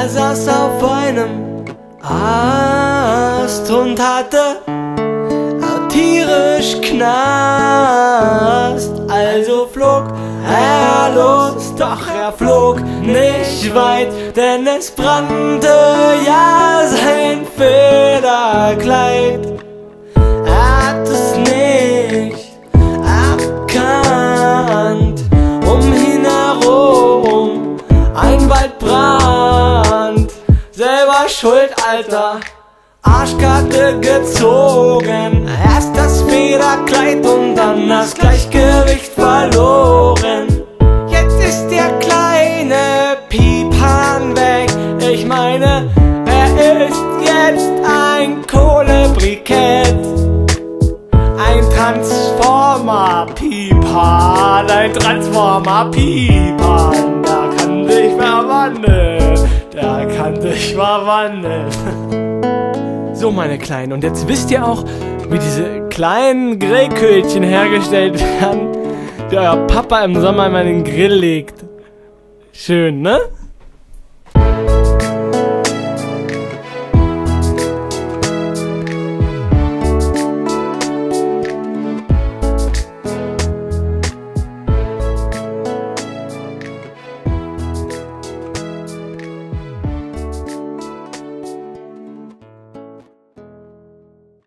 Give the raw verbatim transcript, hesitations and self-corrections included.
Er saß auf einem Ast und hatte tierisch Knast. Also flog er los, doch er flog nicht weit, denn es brannte ja sein Federkleid. Er hat es nicht erkannt, um ihn herum ein Waldbrand. Selber schuld, Alter, Arschkarte gezogen. Erst das Federkleid und dann das Gleichgewicht verloren. Jetzt ist der kleine Piepan weg. Ich meine, er ist jetzt ein Kohlebrikett. Ein Transformer-Piepan, ein Transformer-Piepan. Der kann sich verwandeln, der kann sich verwandeln. So, meine Kleinen, und jetzt wisst ihr auch, wie diese kleinen Grillköhlchen hergestellt werden, die euer Papa im Sommer immer in den Grill legt. Schön, ne?